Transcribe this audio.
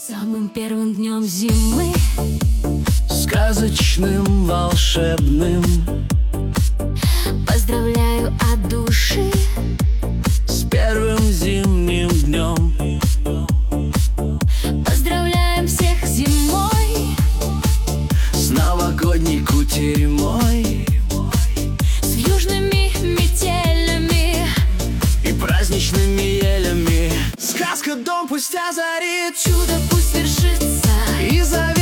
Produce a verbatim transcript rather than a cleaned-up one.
Самым первым днем зимы, сказочным, волшебным, поздравляю от души с первым зимним днем. Поздравляем всех с зимой, С новогодней кутерьмой с южными метелями и праздничными елями. Сказка дом пусть озарит, чудо пусть свершится, и завет